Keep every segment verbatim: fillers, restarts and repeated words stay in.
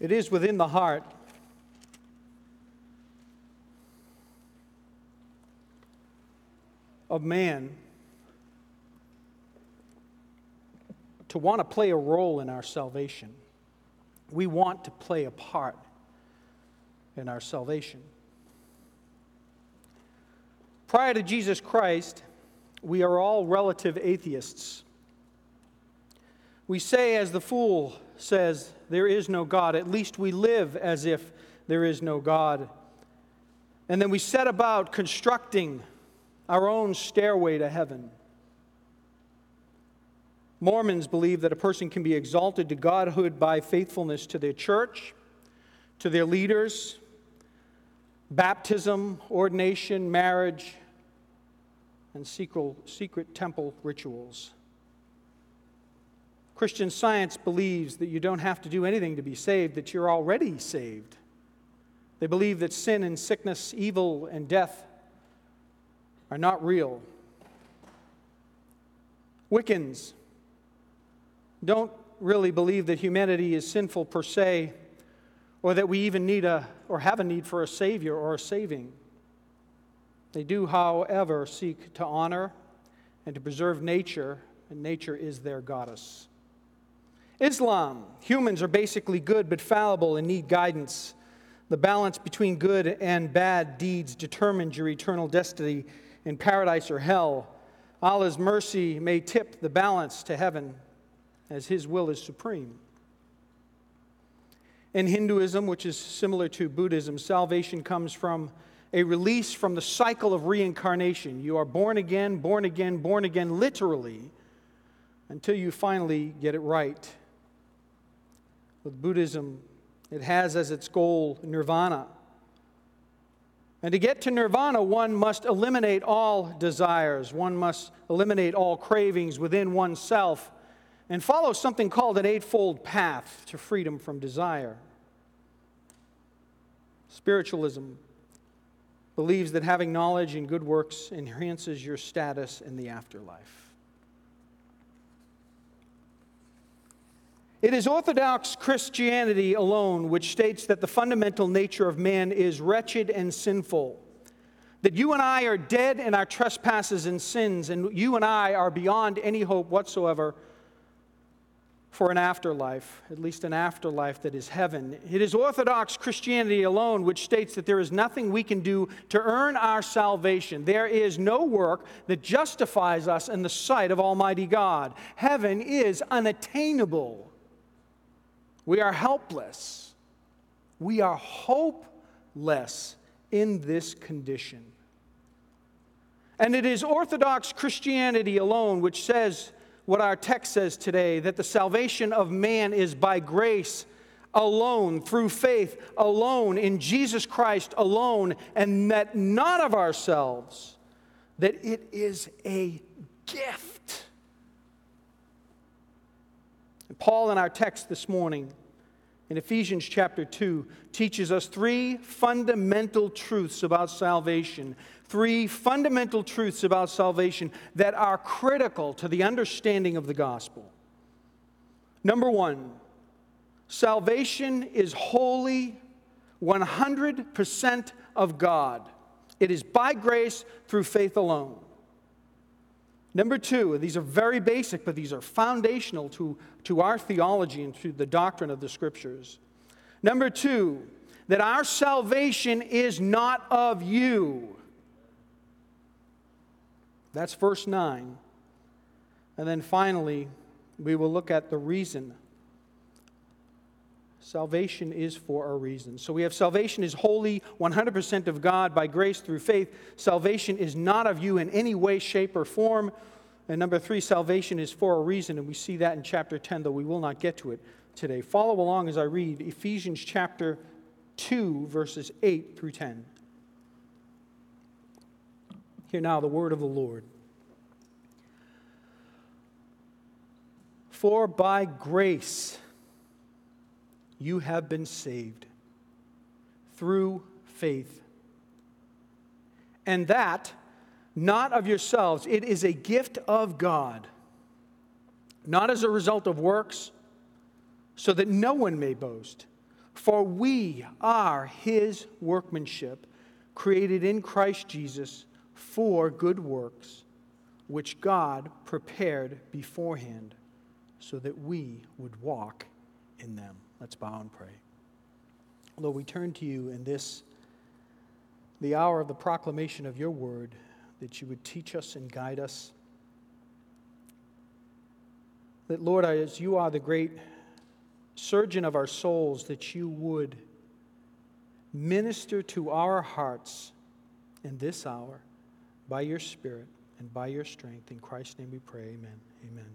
It is within the heart of man to want to play a role in our salvation. We want to play a part in our salvation. Prior to Jesus Christ, we are all relative atheists. We say, as the fool says, there is no God. At least we live as if there is no God. And then we set about constructing our own stairway to heaven. Mormons believe that a person can be exalted to godhood by faithfulness to their church, to their leaders, baptism, ordination, marriage, and secret, secret temple rituals. Christian Science believes that you don't have to do anything to be saved, that you're already saved. They believe that sin and sickness, evil and death are not real. Wiccans don't really believe that humanity is sinful per se, or that we even need a or have a need for a Savior or a saving. They do, however, seek to honor and to preserve nature, and nature is their goddess. Islam, humans are basically good but fallible and need guidance. The balance between good and bad deeds determines your eternal destiny in paradise or hell. Allah's mercy may tip the balance to heaven, as His will is supreme. In Hinduism, which is similar to Buddhism, salvation comes from a release from the cycle of reincarnation. You are born again, born again, born again, literally, until you finally get it right. With Buddhism, it has as its goal nirvana. And to get to nirvana, one must eliminate all desires. One must eliminate all cravings within oneself and follow something called an eightfold path to freedom from desire. Spiritualism believes that having knowledge and good works enhances your status in the afterlife. It is Orthodox Christianity alone which states that the fundamental nature of man is wretched and sinful, that you and I are dead in our trespasses and sins, and you and I are beyond any hope whatsoever for an afterlife, at least an afterlife that is heaven. It is Orthodox Christianity alone which states that there is nothing we can do to earn our salvation. There is no work that justifies us in the sight of Almighty God. Heaven is unattainable. We are helpless. We are hopeless in this condition. And it is Orthodox Christianity alone which says what our text says today, that the salvation of man is by grace alone, through faith alone, in Jesus Christ alone, and that not of ourselves, that it is a gift. Paul, in our text this morning, in Ephesians chapter two, teaches us three fundamental truths about salvation. Three fundamental truths about salvation that are critical to the understanding of the gospel. Number one, salvation is wholly one hundred percent of God. It is by grace through faith alone. Number two, these are very basic, but these are foundational to, to our theology and to the doctrine of the Scriptures. Number two, that our salvation is not of you. That's verse nine. And then finally, we will look at the reason. Salvation is for a reason. So we have salvation is wholly one hundred percent of God by grace through faith. Salvation is not of you in any way, shape, or form. And number three, salvation is for a reason. And we see that in chapter ten, though we will not get to it today. Follow along as I read Ephesians chapter two, verses eight through ten. Hear now the word of the Lord. For by grace you have been saved through faith. And that, not of yourselves, it is a gift of God, not as a result of works, so that no one may boast. For we are his workmanship, created in Christ Jesus for good works, which God prepared beforehand so that we would walk in them. Let's bow and pray. Lord, we turn to you in this, the hour of the proclamation of your word, that you would teach us and guide us. That, Lord, as you are the great surgeon of our souls, that you would minister to our hearts in this hour by your Spirit and by your strength. In Christ's name we pray, amen. Amen.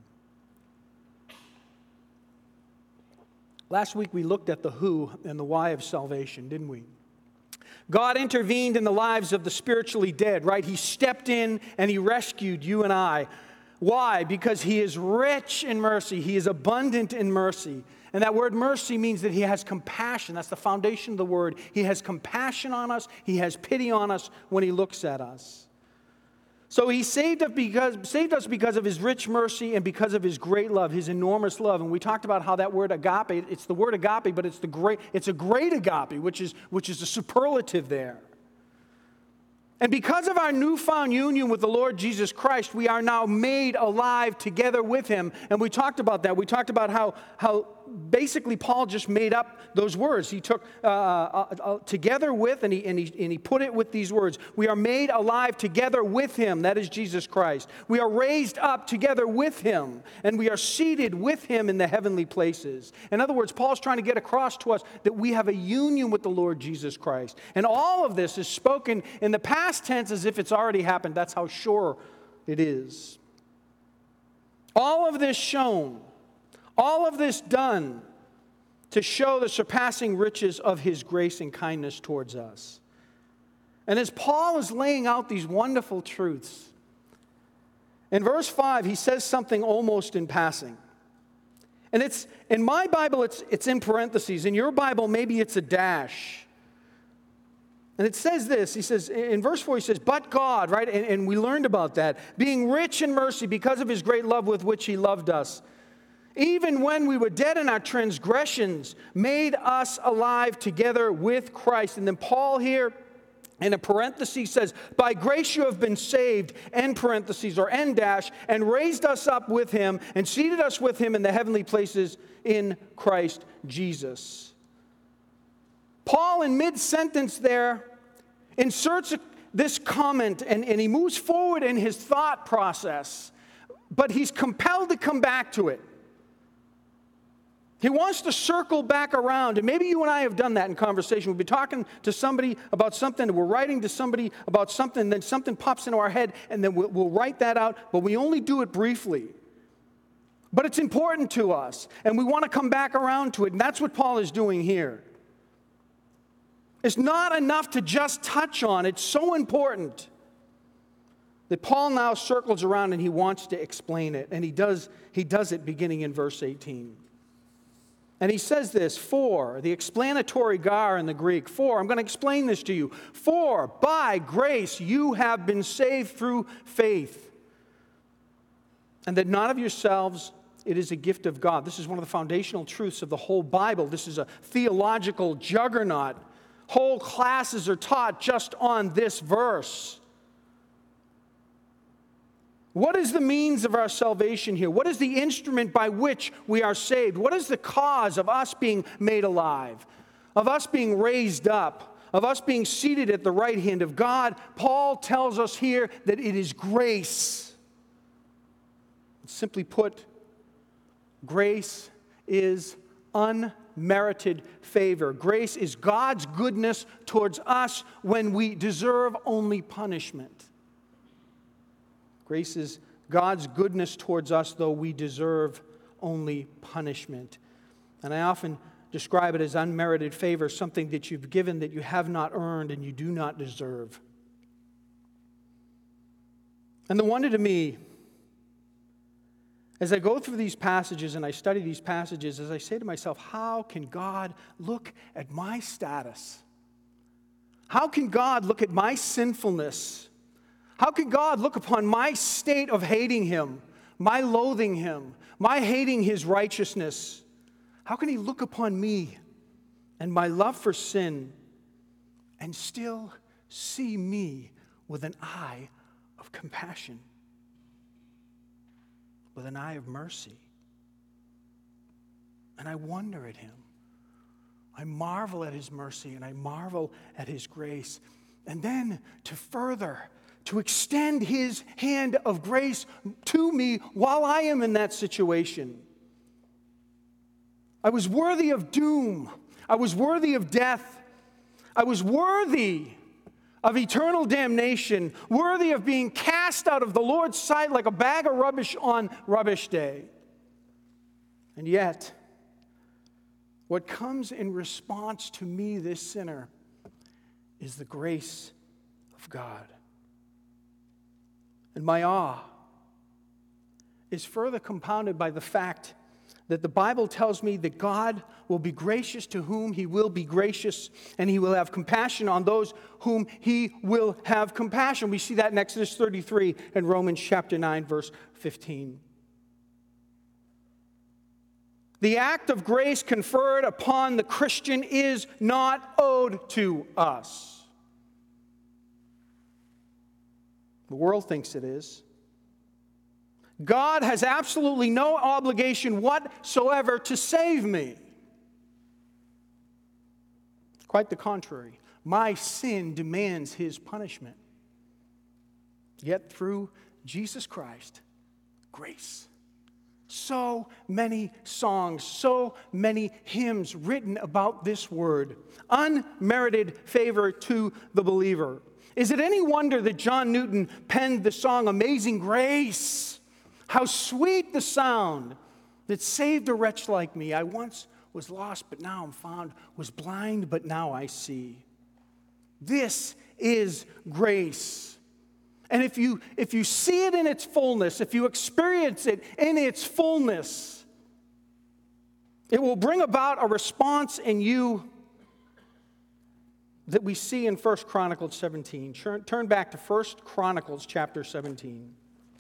Last week we looked at the who and the why of salvation, didn't we? God intervened in the lives of the spiritually dead, right? He stepped in and he rescued you and I. Why? Because he is rich in mercy. He is abundant in mercy. And that word mercy means that he has compassion. That's the foundation of the word. He has compassion on us. He has pity on us when he looks at us. So he saved us because, saved us because of his rich mercy and because of his great love, his enormous love. And we talked about how that word agape, it's the word agape, but it's the great, it's a great agape, which is, which is a superlative there. And because of our newfound union with the Lord Jesus Christ, we are now made alive together with him. And we talked about that. We talked about how, how basically Paul just made up those words. He took uh, uh, uh, together with, and he, and, he, and he put it with these words. We are made alive together with him. That is Jesus Christ. We are raised up together with him. And we are seated with him in the heavenly places. In other words, Paul's trying to get across to us that we have a union with the Lord Jesus Christ. And all of this is spoken in the past tense as if it's already happened. That's how sure it is. All of this shown, all of this done to show the surpassing riches of his grace and kindness towards us. And as Paul is laying out these wonderful truths, in verse five, he says something almost in passing. And it's, in my Bible, it's, it's in parentheses. In your Bible, maybe it's a dash. And it says this, he says, in verse four, he says, but God, right? And, and we learned about that. Being rich in mercy because of his great love with which he loved us. Even when we were dead in our transgressions, made us alive together with Christ. And then Paul here, in a parenthesis, says, by grace you have been saved, end parentheses, or end dash, and raised us up with him, and seated us with him in the heavenly places in Christ Jesus. Paul, in mid-sentence there, inserts this comment, and, and he moves forward in his thought process, but he's compelled to come back to it. He wants to circle back around, and maybe you and I have done that in conversation. We've been talking to somebody about something, and we're writing to somebody about something, and then something pops into our head, and then we'll, we'll write that out, but we only do it briefly. But it's important to us, and we want to come back around to it, and that's what Paul is doing here. It's not enough to just touch on. It's so important that Paul now circles around and he wants to explain it. And he does, he does it beginning in verse eighteen. And he says this, for, the explanatory gar in the Greek, for, I'm going to explain this to you. For, by grace you have been saved through faith. And that not of yourselves, it is a gift of God. This is one of the foundational truths of the whole Bible. This is a theological juggernaut. Whole classes are taught just on this verse. What is the means of our salvation here? What is the instrument by which we are saved? What is the cause of us being made alive, of us being raised up, of us being seated at the right hand of God? Paul tells us here that it is grace. Simply put, grace is unmerited favor. Grace is God's goodness towards us when we deserve only punishment. Grace is God's goodness towards us, though we deserve only punishment. And I often describe it as unmerited favor, something that you've given that you have not earned and you do not deserve. And the wonder to me, as I go through these passages and I study these passages, as I say to myself, how can God look at my status? How can God look at my sinfulness? How can God look upon my state of hating him, my loathing him, my hating his righteousness? How can he look upon me and my love for sin, and still see me with an eye of compassion, with an eye of mercy. And I wonder at him. I marvel at his mercy, and I marvel at his grace. And then to further, to extend his hand of grace to me while I am in that situation. I was worthy of doom. I was worthy of death. I was worthy of eternal damnation, worthy of being cast out of the Lord's sight like a bag of rubbish on rubbish day. And yet, what comes in response to me, this sinner, is the grace of God. And my awe is further compounded by the fact that the Bible tells me that God will be gracious to whom he will be gracious, and he will have compassion on those whom he will have compassion. We see that in Exodus thirty-three and Romans chapter nine, verse fifteen. The act of grace conferred upon the Christian is not owed to us. The world thinks it is. God has absolutely no obligation whatsoever to save me. Quite the contrary. My sin demands his punishment. Yet through Jesus Christ, grace. So many songs, so many hymns written about this word. Unmerited favor to the believer. Is it any wonder that John Newton penned the song Amazing Grace? How sweet the sound that saved a wretch like me. I once was lost, but now I'm found, was blind, but now I see. This is grace. And if you, if you see it in its fullness, if you experience it in its fullness, it will bring about a response in you that we see in First Chronicles seventeen. Turn back to First Chronicles chapter seventeen.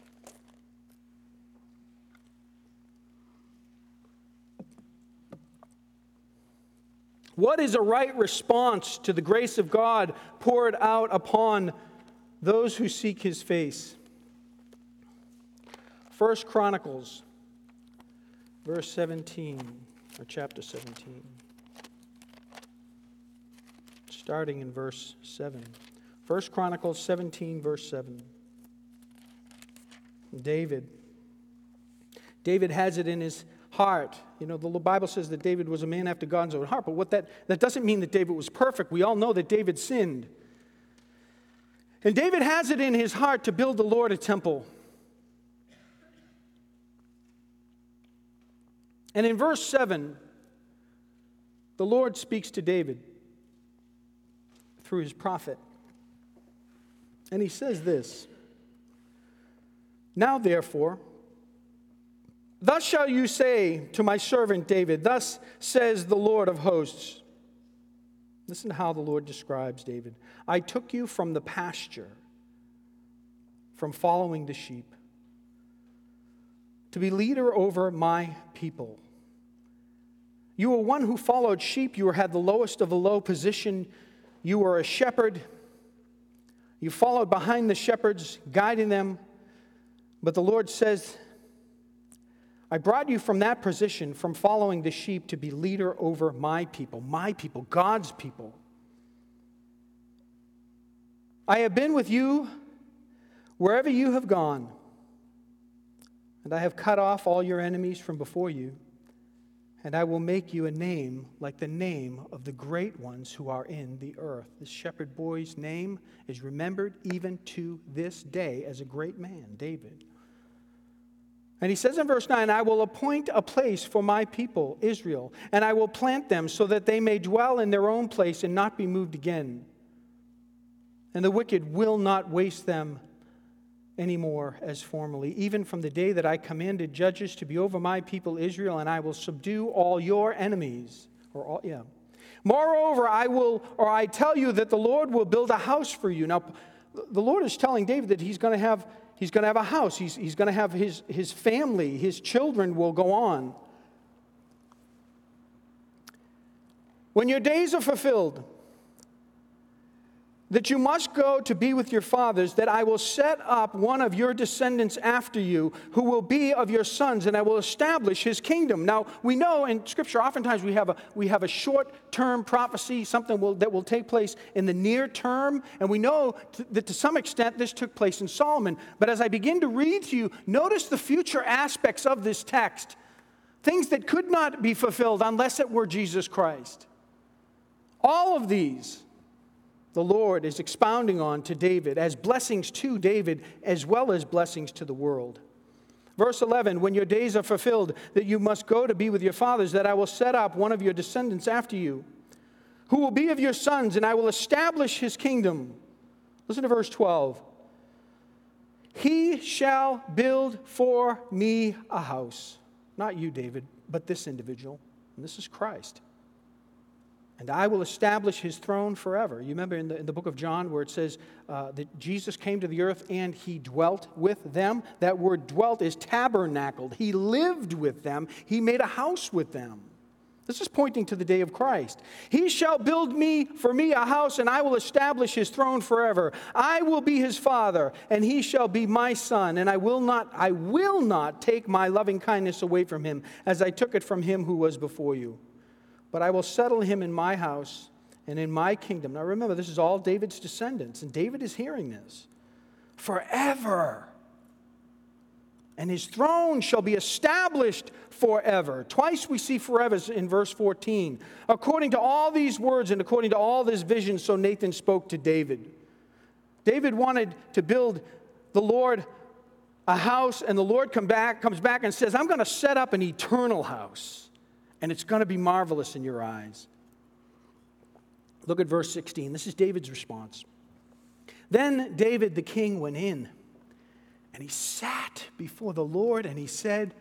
What is a right response to the grace of God poured out upon those who seek his face? First Chronicles, verse seventeen, or chapter seventeen. Starting in verse seven. First Chronicles seventeen, verse seven. David. David has it in his heart. You know, the Bible says that David was a man after God's own heart, but what that, that doesn't mean that David was perfect. We all know that David sinned. And David has it in his heart to build the Lord a temple. And in verse seven, the Lord speaks to David through his prophet. And he says this, "Now therefore, thus shall you say to my servant David, thus says the Lord of hosts." Listen to how the Lord describes David. "I took you from the pasture, from following the sheep, to be leader over my people. You were one who followed sheep. You had the lowest of the low position. You were a shepherd. You followed behind the shepherds, guiding them. But the Lord says, I brought you from that position, from following the sheep, to be leader over my people, my people, God's people. I have been with you wherever you have gone, and I have cut off all your enemies from before you, and I will make you a name like the name of the great ones who are in the earth." This shepherd boy's name is remembered even to this day as a great man, David. And he says in verse nine, "I will appoint a place for my people, Israel, and I will plant them so that they may dwell in their own place and not be moved again. And the wicked will not waste them anymore as formerly, even from the day that I commanded judges to be over my people Israel, and I will subdue all your enemies." Or all, yeah. "Moreover, I will, or I tell you that the Lord will build a house for you." Now, the Lord is telling David that he's going to have He's going to have a house. He's, he's going to have his, his family. His children will go on. When your days are fulfilled, that you must go to be with your fathers, that I will set up one of your descendants after you, who will be of your sons, and I will establish his kingdom. Now, we know in Scripture, oftentimes we have a, we have a short-term prophecy, something will, that will take place in the near term, and we know t- that to some extent this took place in Solomon. But as I begin to read to you, notice the future aspects of this text, things that could not be fulfilled unless it were Jesus Christ. All of these the Lord is expounding on to David as blessings to David as well as blessings to the world. Verse eleven, when your days are fulfilled, that you must go to be with your fathers, that I will set up one of your descendants after you, who will be of your sons, and I will establish his kingdom. Listen to verse twelve. He shall build for me a house. Not you, David, but this individual. And this is Christ. And I will establish his throne forever. You remember in the, in the book of John where it says uh, that Jesus came to the earth and he dwelt with them? That word dwelt is tabernacled. He lived with them. He made a house with them. This is pointing to the day of Christ. He shall build me for me a house, and I will establish his throne forever. I will be his father, and he shall be my son. And I will not, I will not take my loving kindness away from him, as I took it from him who was before you. But I will settle him in my house and in my kingdom. Now remember, this is all David's descendants, and David is hearing this. Forever. And his throne shall be established forever. Twice we see forever in verse fourteen. According to all these words and according to all this vision, so Nathan spoke to David. David wanted to build the Lord a house, and the Lord come back, comes back and says, I'm going to set up an eternal house. And it's going to be marvelous in your eyes. Look at verse sixteen. This is David's response. Then David the king went in, and he sat before the Lord, and he said,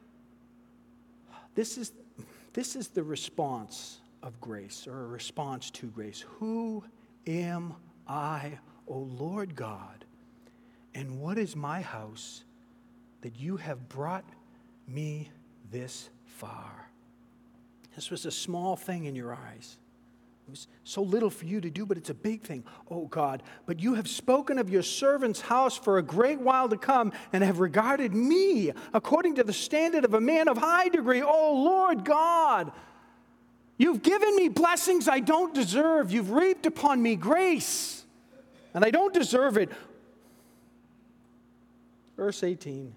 this is, this is the response of grace, or a response to grace. Who am I, O Lord God, and what is my house that you have brought me this far? This was a small thing in your eyes. It was so little for you to do, but it's a big thing. Oh God, but you have spoken of your servant's house for a great while to come and have regarded me according to the standard of a man of high degree. Oh Lord God, you've given me blessings I don't deserve. You've reaped upon me grace, and I don't deserve it. Verse eighteen.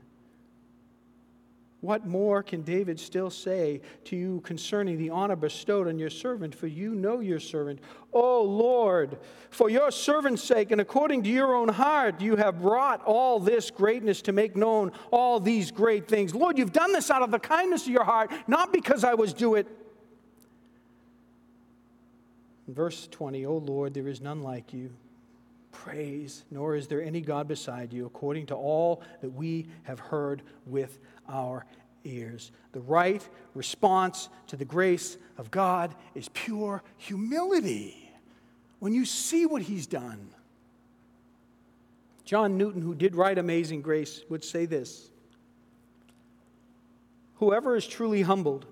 What more can David still say to you concerning the honor bestowed on your servant? For you know your servant. O Lord, for your servant's sake and according to your own heart, you have brought all this greatness to make known all these great things. Lord, you've done this out of the kindness of your heart, not because I was due it. Verse twenty, O Lord, there is none like you. Praise, nor is there any God beside you, according to all that we have heard with our ears. The right response to the grace of God is pure humility. When you see what he's done. John Newton, who did write Amazing Grace, would say this: whoever is truly humbled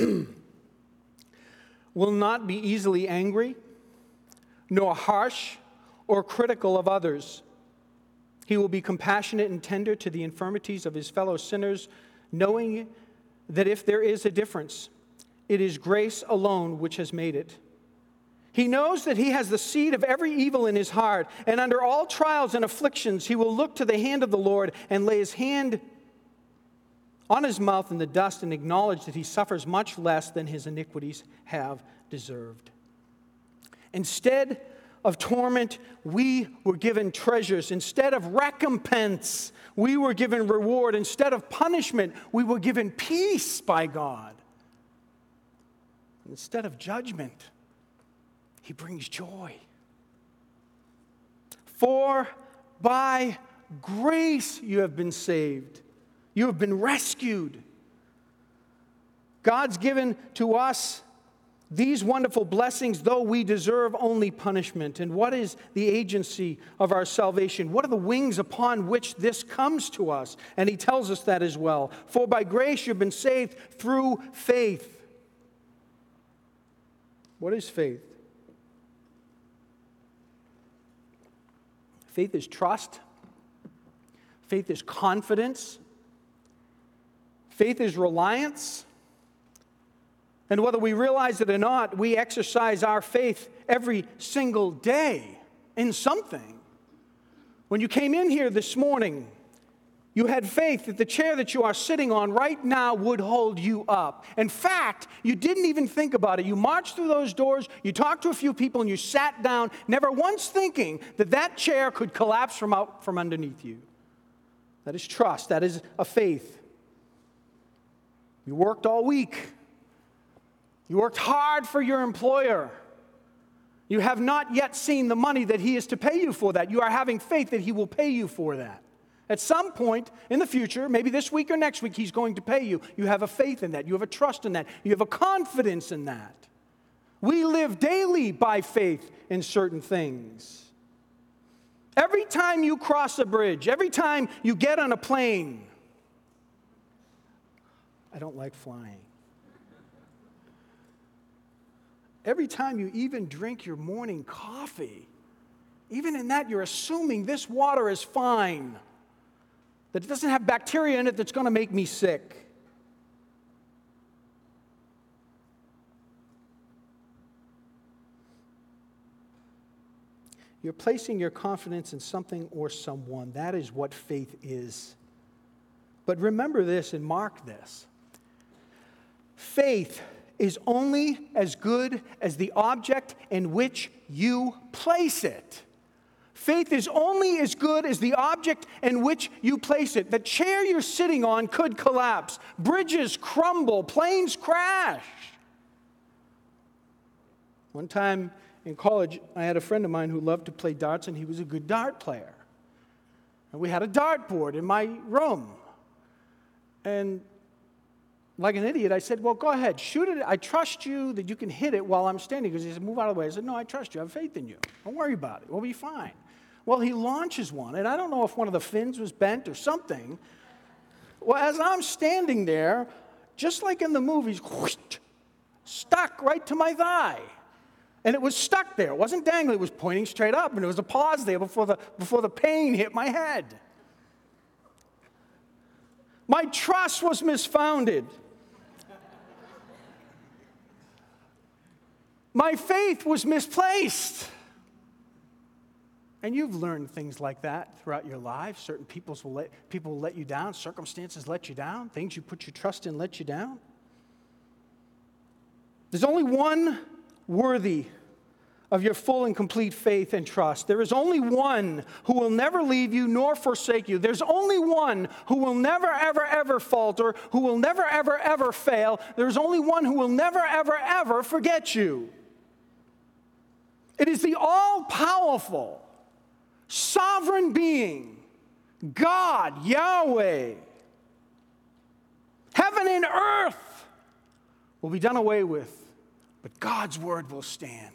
will not be easily angry, nor harsh or critical of others. He will be compassionate and tender to the infirmities of his fellow sinners, knowing that if there is a difference, it is grace alone which has made it. He knows that he has the seed of every evil in his heart, and under all trials and afflictions, he will look to the hand of the Lord and lay his hand on his mouth in the dust and acknowledge that he suffers much less than his iniquities have deserved. Instead of torment, we were given treasures. Instead of recompense, we were given reward. Instead of punishment, we were given peace by God. Instead of judgment, he brings joy. For by grace you have been saved. You have been rescued. God's given to us these wonderful blessings, though we deserve only punishment. And what is the agency of our salvation? What are the wings upon which this comes to us? And he tells us that as well. For by grace you've been saved through faith. What is faith? Faith is trust. Faith is confidence. Faith is reliance. And whether we realize it or not, we exercise our faith every single day in something. When you came in here this morning, you had faith that the chair that you are sitting on right now would hold you up. In fact, you didn't even think about it. You marched through those doors, you talked to a few people, and you sat down, never once thinking that that chair could collapse from out from underneath you. That is trust. That is a faith. You worked all week. You worked hard for your employer. You have not yet seen the money that he is to pay you for that. You are having faith that he will pay you for that. At some point in the future, maybe this week or next week, he's going to pay you. You have a faith in that. You have a trust in that. You have a confidence in that. We live daily by faith in certain things. Every time you cross a bridge, every time you get on a plane, I don't like flying. Every time you even drink your morning coffee, even in that, you're assuming this water is fine, that it doesn't have bacteria in it that's going to make me sick. You're placing your confidence in something or someone. That is what faith is. But remember this and mark this. Faith is only as good as the object in which you place it. Faith is only as good as the object in which you place it. The chair you're sitting on could collapse. Bridges crumble. Planes crash. One time in college, I had a friend of mine who loved to play darts, and he was a good dart player. And we had a dartboard in my room. And like an idiot, I said, well, go ahead, shoot it. I trust you that you can hit it while I'm standing. Because he said, move out of the way. I said, no, I trust you. I have faith in you. Don't worry about it. We'll be fine. Well, he launches one, and I don't know if one of the fins was bent or something. Well, as I'm standing there, just like in the movies, whoosh, stuck right to my thigh. And it was stuck there. It wasn't dangling. It was pointing straight up, and there was a pause there before the, before the pain hit my head. My trust was misfounded. My faith was misplaced. And you've learned things like that throughout your life. Certain peoples will let, people will let you down. Circumstances let you down. Things you put your trust in let you down. There's only one worthy of your full and complete faith and trust. There is only one who will never leave you nor forsake you. There's only one who will never, ever, ever falter, who will never, ever, ever fail. There's only one who will never, ever, ever forget you. It is the all-powerful, sovereign being, God, Yahweh. Heaven and earth will be done away with, but God's word will stand.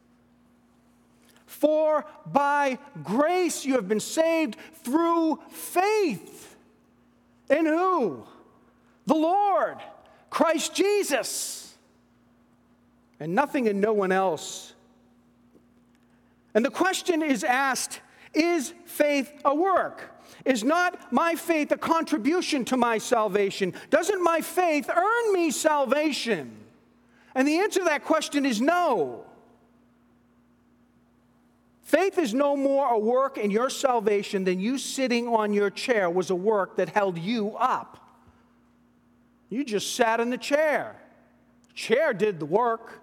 For by grace you have been saved through faith. In who? The Lord, Christ Jesus. And nothing and no one else. And the question is asked, is faith a work? Is not my faith a contribution to my salvation? Doesn't my faith earn me salvation? And the answer to that question is no. Faith is no more a work in your salvation than you sitting on your chair was a work that held you up. You just sat in the chair. The chair did the work.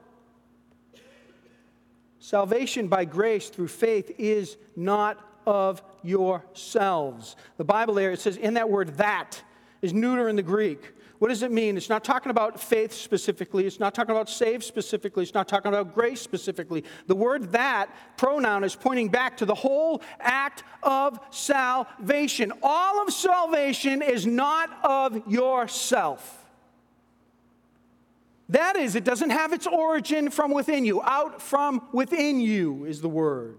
Salvation by grace through faith is not of yourselves. The Bible there, it says in that word that is neuter in the Greek. What does it mean? It's not talking about faith specifically. It's not talking about saved specifically. It's not talking about grace specifically. The word that pronoun is pointing back to the whole act of salvation. All of salvation is not of yourself. That is, it doesn't have its origin from within you. Out from within you is the word.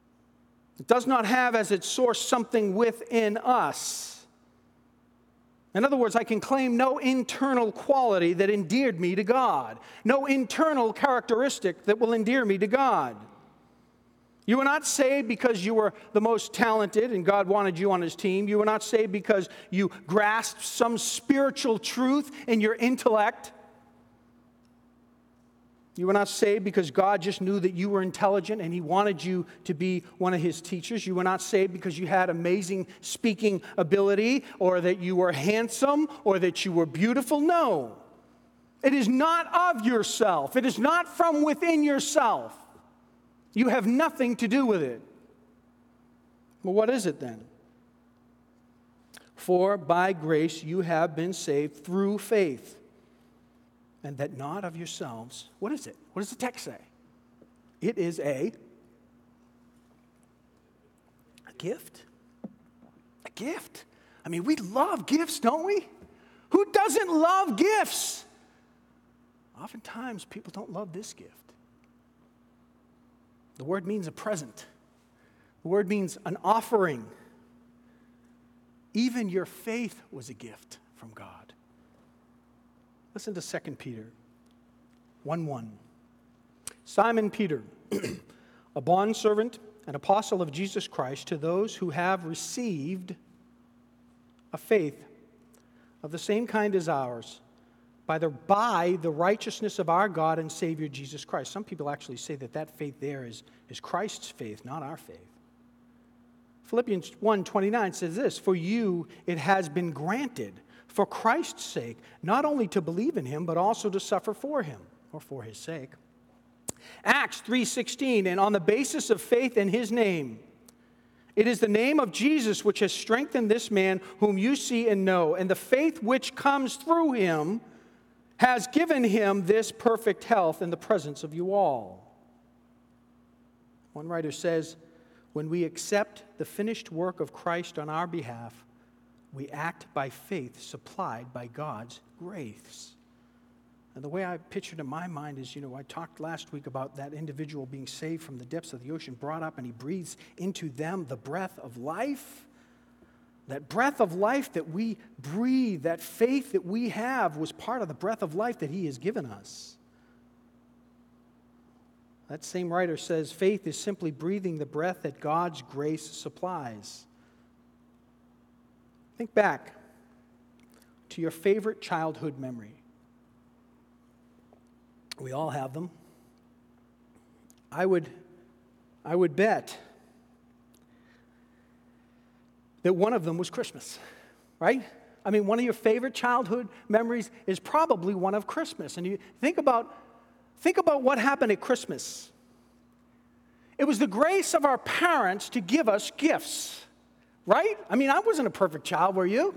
It does not have as its source something within us. In other words, I can claim no internal quality that endeared me to God, no internal characteristic that will endear me to God. You were not saved because you were the most talented and God wanted you on his team. You were not saved because you grasped some spiritual truth in your intellect. You were not saved because God just knew that you were intelligent and he wanted you to be one of his teachers. You were not saved because you had amazing speaking ability or that you were handsome or that you were beautiful. No. It is not of yourself. It is not from within yourself. You have nothing to do with it. Well, what is it then? For by grace you have been saved through faith. And that not of yourselves. What is it? What does the text say? It is a, a gift. A gift. I mean, we love gifts, don't we? Who doesn't love gifts? Oftentimes, people don't love this gift. The word means a present. The word means an offering. Even your faith was a gift from God. Listen to Second Peter one one. Simon Peter, a bondservant and apostle of Jesus Christ, to those who have received a faith of the same kind as ours, by the, by the righteousness of our God and Savior Jesus Christ. Some people actually say that that faith there is, is Christ's faith, not our faith. Philippians one twenty-nine says this, for you it has been granted for Christ's sake, not only to believe in him, but also to suffer for him, or for his sake. Acts three sixteen, and on the basis of faith in his name, it is the name of Jesus which has strengthened this man whom you see and know, and the faith which comes through him has given him this perfect health in the presence of you all. One writer says, when we accept the finished work of Christ on our behalf, we act by faith supplied by God's grace. And the way I pictured in my mind is, you know, I talked last week about that individual being saved from the depths of the ocean, brought up, and he breathes into them the breath of life. That breath of life that we breathe, that faith that we have was part of the breath of life that he has given us. That same writer says faith is simply breathing the breath that God's grace supplies. Think back to your favorite childhood memory. We all have them. I would, I would bet that one of them was Christmas, right? I mean, one of your favorite childhood memories is probably one of Christmas. And you think about, think about what happened at Christmas. It was the grace of our parents to give us gifts. Right? I mean, I wasn't a perfect child, were you?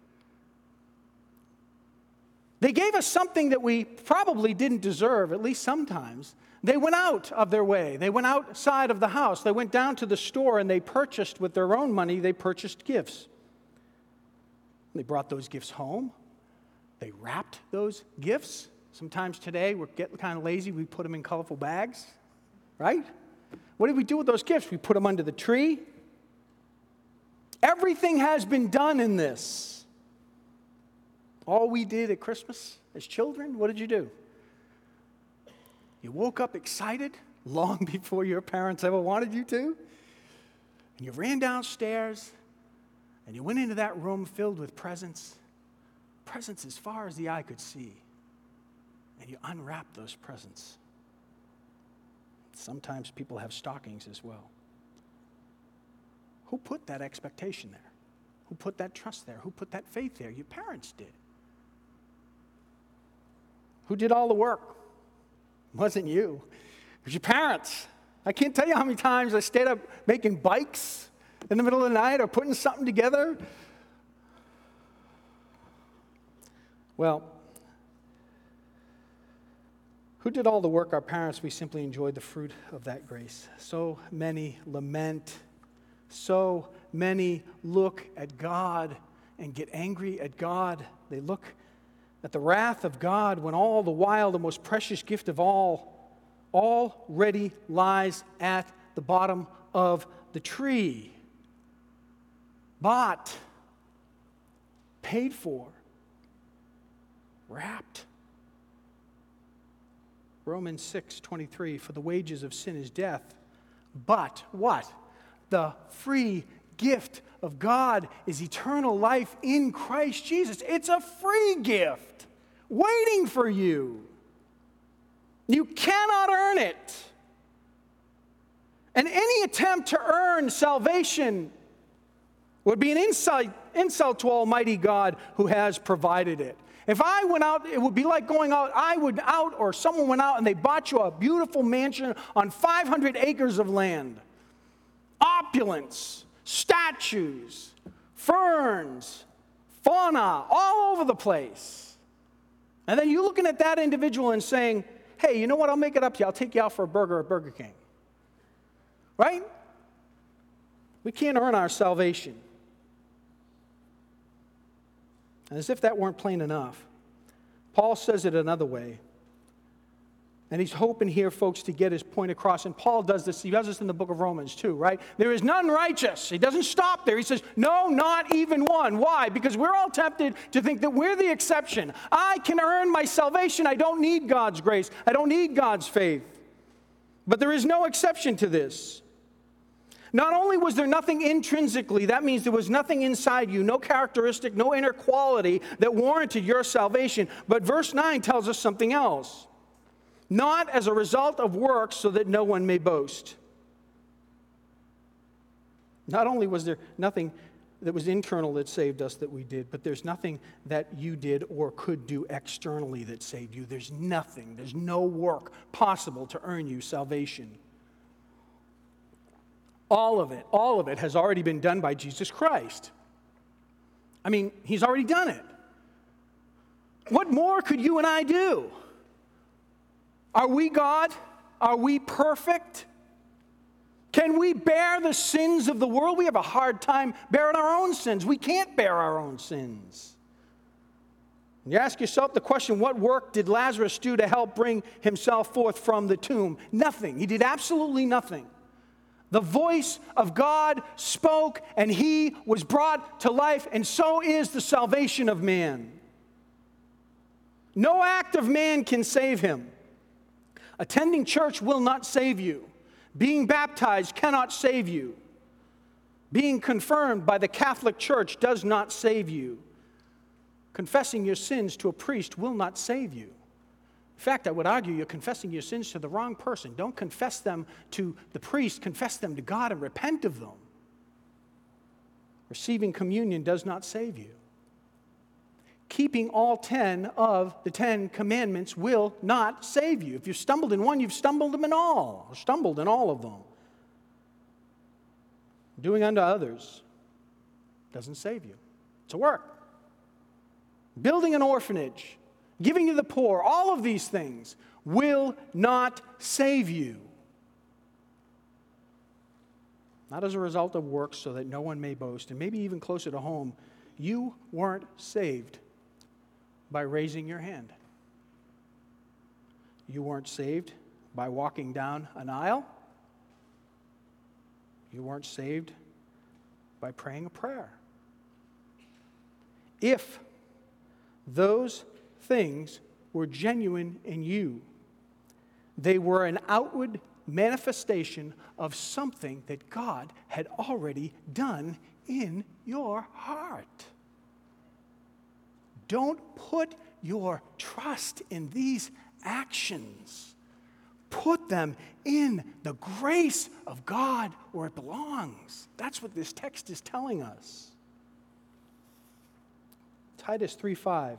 They gave us something that we probably didn't deserve, at least sometimes. They went out of their way. They went outside of the house. They went down to the store and they purchased with their own money, they purchased gifts. They brought those gifts home. They wrapped those gifts. Sometimes today, we're getting kind of lazy. We put them in colorful bags, right? What did we do with those gifts? We put them under the tree. Everything has been done in this. All we did at Christmas as children, what did you do? You woke up excited long before your parents ever wanted you to. And you ran downstairs and you went into that room filled with presents. Presents as far as the eye could see. And you unwrapped those presents. Sometimes people have stockings as well. Who put that expectation there? Who put that trust there? Who put that faith there? Your parents did. Who did all the work? It wasn't you. It was your parents. I can't tell you how many times I stayed up making bikes in the middle of the night or putting something together. Well, who did all the work? Our parents. We simply enjoyed the fruit of that grace. So many lament. So many look at God and get angry at God. They look at the wrath of God when all the while the most precious gift of all already lies at the bottom of the tree. Bought, paid for, wrapped. Romans six twenty-three, for the wages of sin is death, but what? The free gift of God is eternal life in Christ Jesus. It's a free gift waiting for you. You cannot earn it. And any attempt to earn salvation would be an insult, insult to Almighty God who has provided it. If I went out, it would be like going out, I would out, or someone went out and they bought you a beautiful mansion on five hundred acres of land. Opulence, statues, ferns, fauna, all over the place. And then you're looking at that individual and saying, hey, you know what, I'll make it up to you. I'll take you out for a burger at Burger King. Right? We can't earn our salvation. And as if that weren't plain enough, Paul says it another way. And he's hoping here, folks, to get his point across. And Paul does this. He does this in the book of Romans too, right? There is none righteous. He doesn't stop there. He says, no, not even one. Why? Because we're all tempted to think that we're the exception. I can earn my salvation. I don't need God's grace. I don't need God's faith. But there is no exception to this. Not only was there nothing intrinsically, that means there was nothing inside you, no characteristic, no inner quality that warranted your salvation. But verse nine tells us something else. Not as a result of works, so that no one may boast. Not only was there nothing that was internal that saved us that we did, but there's nothing that you did or could do externally that saved you. There's nothing, there's no work possible to earn you salvation. All of it, all of it has already been done by Jesus Christ. I mean, he's already done it. What more could you and I do? Are we God? Are we perfect? Can we bear the sins of the world? We have a hard time bearing our own sins. We can't bear our own sins. You ask yourself the question, what work did Lazarus do to help bring himself forth from the tomb? Nothing. He did absolutely nothing. The voice of God spoke, and he was brought to life, and so is the salvation of man. No act of man can save him. Attending church will not save you. Being baptized cannot save you. Being confirmed by the Catholic Church does not save you. Confessing your sins to a priest will not save you. In fact, I would argue you're confessing your sins to the wrong person. Don't confess them to the priest. Confess them to God and repent of them. Receiving communion does not save you. Keeping all ten of the Ten Commandments will not save you. If you've stumbled in one, you've stumbled them in all. Or stumbled in all of them. Doing unto others doesn't save you. It's a work. Building an orphanage, giving to the poor, all of these things will not save you. Not as a result of works, so that no one may boast. And maybe even closer to home, you weren't saved by raising your hand. You weren't saved by walking down an aisle. You weren't saved by praying a prayer. If those things were genuine in you, they were an outward manifestation of something that God had already done in your heart. Don't put your trust in these actions. Put them in the grace of God where it belongs. That's what this text is telling us. Titus three five.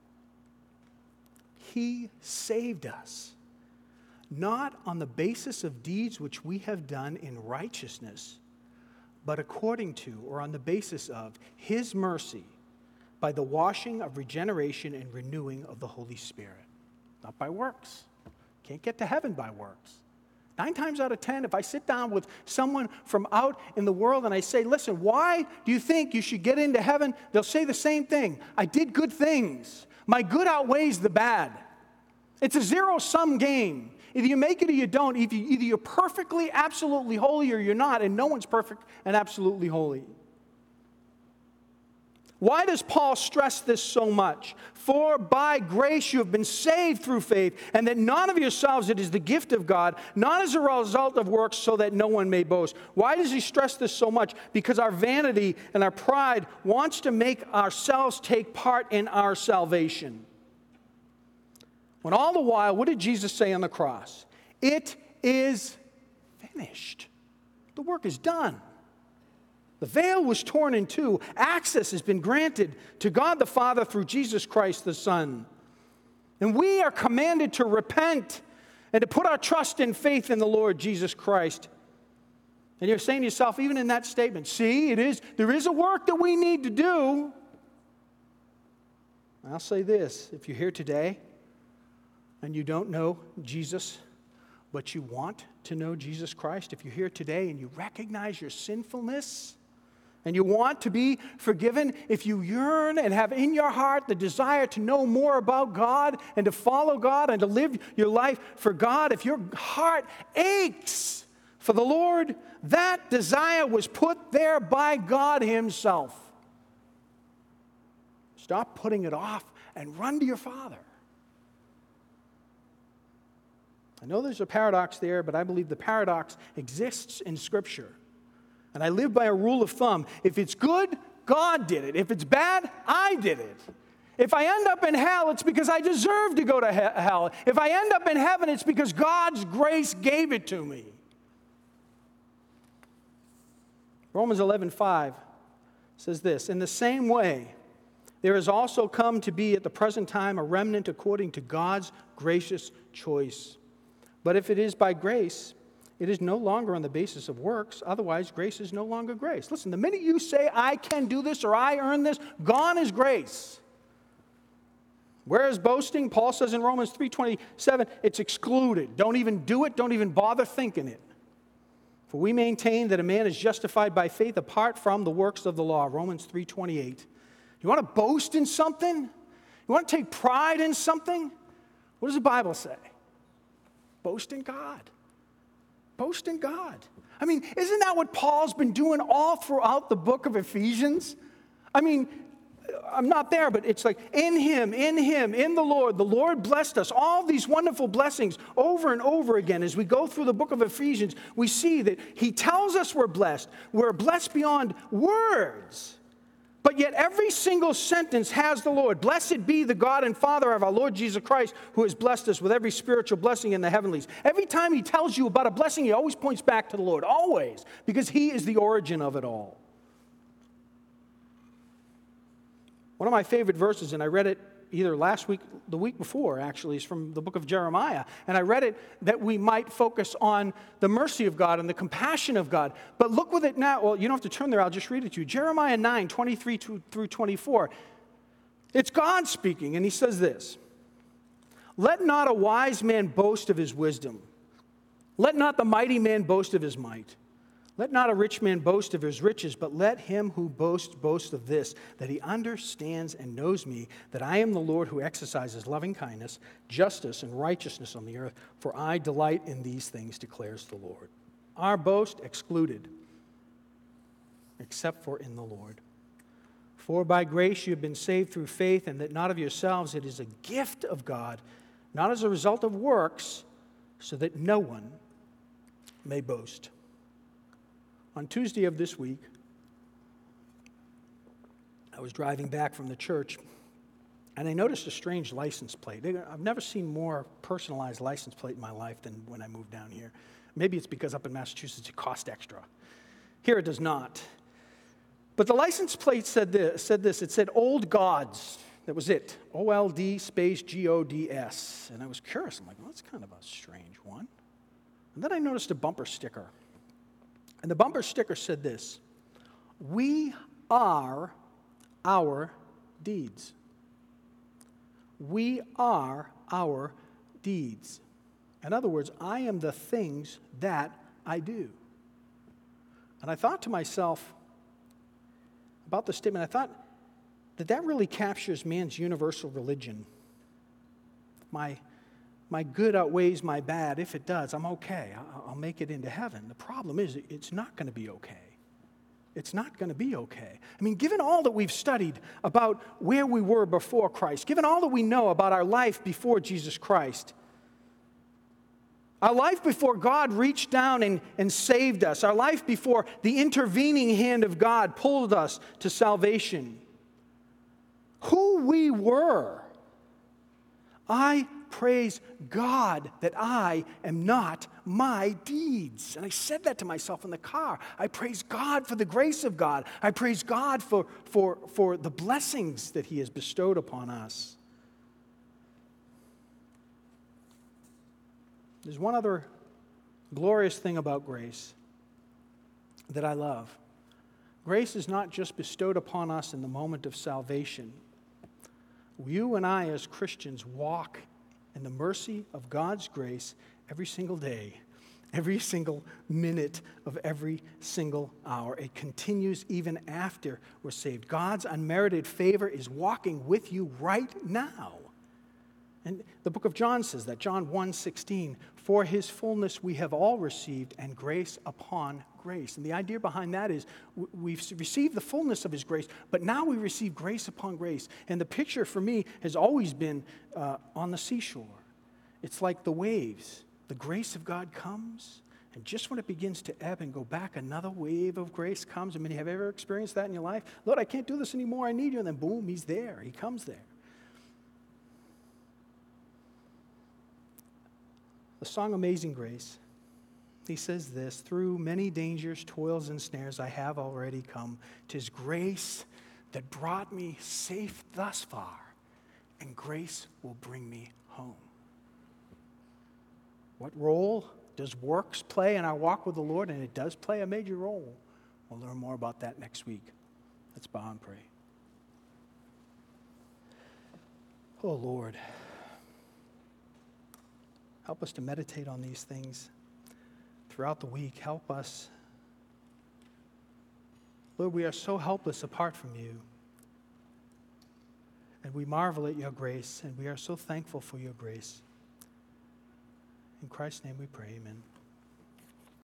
He saved us, not on the basis of deeds which we have done in righteousness, but according to, or on the basis of, his mercy, by the washing of regeneration and renewing of the Holy Spirit. Not by works. Can't get to heaven by works. Nine times out of ten, if I sit down with someone from out in the world and I say, listen, why do you think you should get into heaven? They'll say the same thing. I did good things. My good outweighs the bad. It's a zero-sum game. Either you make it or you don't. Either you're perfectly, absolutely holy, or you're not, and no one's perfect and absolutely holy. Why does Paul stress this so much? For by grace you have been saved through faith, and that not of yourselves, it is the gift of God, not as a result of works, so that no one may boast. Why does he stress this so much? Because our vanity and our pride wants to make ourselves take part in our salvation. When all the while, what did Jesus say on the cross? It is finished. The work is done. The veil was torn in two. Access has been granted to God the Father through Jesus Christ the Son. And we are commanded to repent and to put our trust and faith in the Lord Jesus Christ. And you're saying to yourself, even in that statement, see, it is, there is a work that we need to do. I'll say this, if you're here today and you don't know Jesus, but you want to know Jesus Christ, if you're here today and you recognize your sinfulness, and you want to be forgiven, if you yearn and have in your heart the desire to know more about God and to follow God and to live your life for God, if your heart aches for the Lord, that desire was put there by God himself. Stop putting it off and run to your Father. I know there's a paradox there, but I believe the paradox exists in Scripture. And I live by a rule of thumb. If it's good, God did it. If it's bad, I did it. If I end up in hell, it's because I deserve to go to he- hell. If I end up in heaven, it's because God's grace gave it to me. Romans eleven five says this, in the same way, there has also come to be at the present time a remnant according to God's gracious choice. But if it is by grace, it is no longer on the basis of works. Otherwise, grace is no longer grace. Listen, the minute you say, I can do this or I earn this, gone is grace. Whereas boasting, Paul says in Romans three twenty-seven, it's excluded. Don't even do it. Don't even bother thinking it. For we maintain that a man is justified by faith apart from the works of the law. Romans three twenty-eight. You want to boast in something? You want to take pride in something? What does the Bible say? Boast in God. Boast in God. I mean, isn't that what Paul's been doing all throughout the book of Ephesians? I mean, I'm not there, but it's like, in him, in him, in the Lord. The Lord blessed us. All these wonderful blessings over and over again. As we go through the book of Ephesians, we see that he tells us we're blessed. We're blessed beyond words. But yet every single sentence has the Lord. Blessed be the God and Father of our Lord Jesus Christ, who has blessed us with every spiritual blessing in the heavenlies. Every time he tells you about a blessing, he always points back to the Lord. Always. Because he is the origin of it all. One of my favorite verses, and I read it either last week, the week before actually, is from the book of Jeremiah. And I read it that we might focus on the mercy of God and the compassion of God. But look with it now. Well, you don't have to turn there. I'll just read it to you. Jeremiah nine, twenty-three through twenty-four. It's God speaking, and he says this. Let not a wise man boast of his wisdom. Let not the mighty man boast of his might. Let not a rich man boast of his riches, but let him who boasts boast of this, that he understands and knows me, that I am the Lord who exercises loving kindness, justice, and righteousness on the earth, for I delight in these things, declares the Lord. Our boast excluded, except for in the Lord. For by grace you have been saved through faith, and that not of yourselves, it is a gift of God, not as a result of works, so that no one may boast. On Tuesday of this week, I was driving back from the church, and I noticed a strange license plate. I've never seen more personalized license plate in my life than when I moved down here. Maybe it's because up in Massachusetts it cost extra. Here it does not. But the license plate said this, said this. It said, Old Gods. That was it. O L D space G O D S. And I was curious. I'm like, well, that's kind of a strange one. And then I noticed a bumper sticker. And the bumper sticker said this, we are our deeds. We are our deeds. In other words, I am the things that I do. And I thought to myself about the statement, I thought that that really captures man's universal religion. My My good outweighs my bad. If it does, I'm okay. I'll make it into heaven. The problem is, it's not going to be okay. it's not going to be okay. I mean, given all that we've studied about where we were before Christ, given all that we know about our life before Jesus Christ, our life before God reached down and, and saved us, our life before the intervening hand of God pulled us to salvation, who we were, I praise God that I am not my deeds. And I said that to myself in the car. I praise God for the grace of God. I praise God for, for, for the blessings that He has bestowed upon us. There's one other glorious thing about grace that I love. Grace is not just bestowed upon us in the moment of salvation. You and I as Christians walk in the mercy of God's grace every single day, every single minute of every single hour. It continues even after we're saved. God's unmerited favor is walking with you right now. And the book of John says that, John one sixteen, for His fullness we have all received, and grace upon grace. And the idea behind that is we've received the fullness of His grace, but now we receive grace upon grace. And the picture for me has always been uh, on the seashore. It's like the waves. The grace of God comes, and just when it begins to ebb and go back, another wave of grace comes. I mean, have you ever experienced that in your life? Lord, I can't do this anymore. I need you. And then boom, He's there. He comes there. The song Amazing Grace, he says this, through many dangers, toils, and snares, I have already come. 'Tis grace that brought me safe thus far, and grace will bring me home. What role does works play in our walk with the Lord? And it does play a major role. We'll learn more about that next week. Let's bow and pray. Oh, Lord, help us to meditate on these things throughout the week. Help us. Lord, we are so helpless apart from you. And we marvel at your grace, and we are so thankful for your grace. In Christ's name we pray, amen.